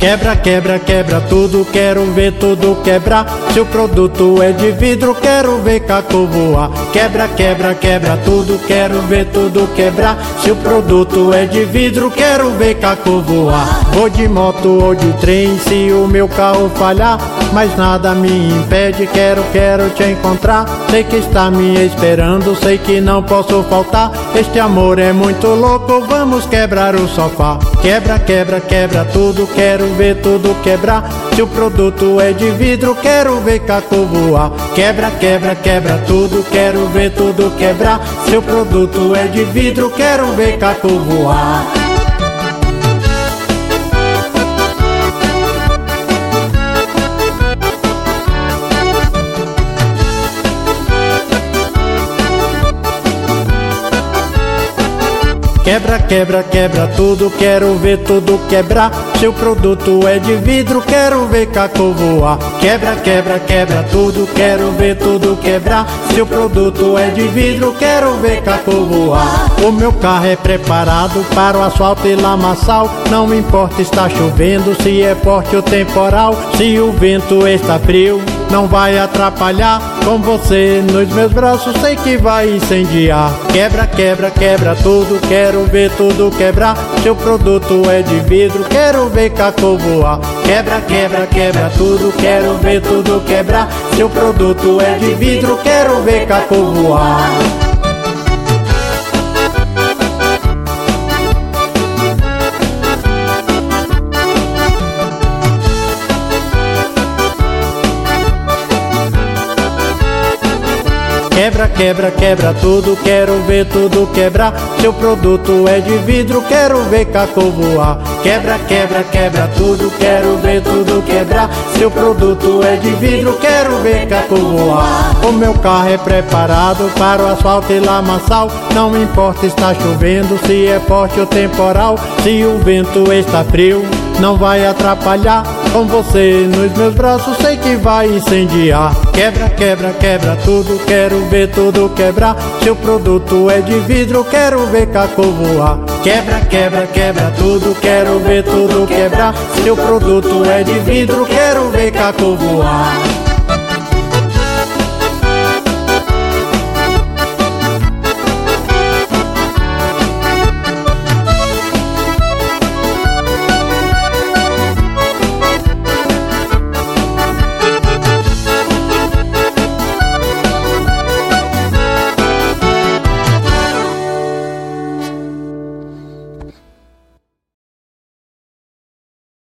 Quebra, quebra, quebra tudo, quero ver tudo quebrar. Se o produto é de vidro, quero ver caco voar. Quebra, quebra, quebra tudo, quero ver tudo quebrar. Se o produto é de vidro, quero ver caco voar. Vou de moto ou de trem, se o meu carro falhar, mas nada me impede, quero te encontrar. Sei que está me esperando, sei que não posso faltar. Este amor é muito louco, vamos quebrar o sofá. Quebra, quebra, quebra tudo, quero ver tudo quebrar. Se o produto é de vidro, quero ver caco voar. Quebra, quebra, quebra tudo, quero ver tudo quebrar. Se o produto é de vidro, quero ver caco voar. Quebra, quebra, quebra tudo, quero ver tudo quebrar. Se o produto é de vidro, quero ver caco voar. Quebra, quebra, quebra tudo, quero ver tudo quebrar. Se o produto é de vidro, quero ver caco voar. O meu carro é preparado para o asfalto e lamaçal. Não importa está chovendo, se é forte ou temporal. Se o vento está frio, não vai atrapalhar. Com você nos meus braços, sei que vai incendiar. Quebra, quebra, quebra tudo, quero ver tudo quebrar. Se o produto é de vidro, quero ver caco voar. Quebra, quebra, quebra tudo, quero ver tudo quebrar. Se o produto é de vidro, quero ver caco voar. Quebra, quebra, quebra tudo, quero ver tudo quebrar. Se o produto é de vidro, quero ver caco voar. Quebra, quebra, quebra tudo, quero ver tudo quebrar. Se o produto é de vidro, quero ver caco voar. O meu carro é preparado para o asfalto e lamaçal. Não importa está chovendo, se é forte ou temporal. Se o vento está frio, não vai atrapalhar. Com você nos meus braços, sei que vai incendiar. Quebra, quebra, quebra tudo, quero ver tudo quebrar. Se o produto é de vidro, quero ver caco voar. Quebra, quebra, quebra tudo, quero ver tudo quebrar. Se o produto é de vidro, quero ver caco voar.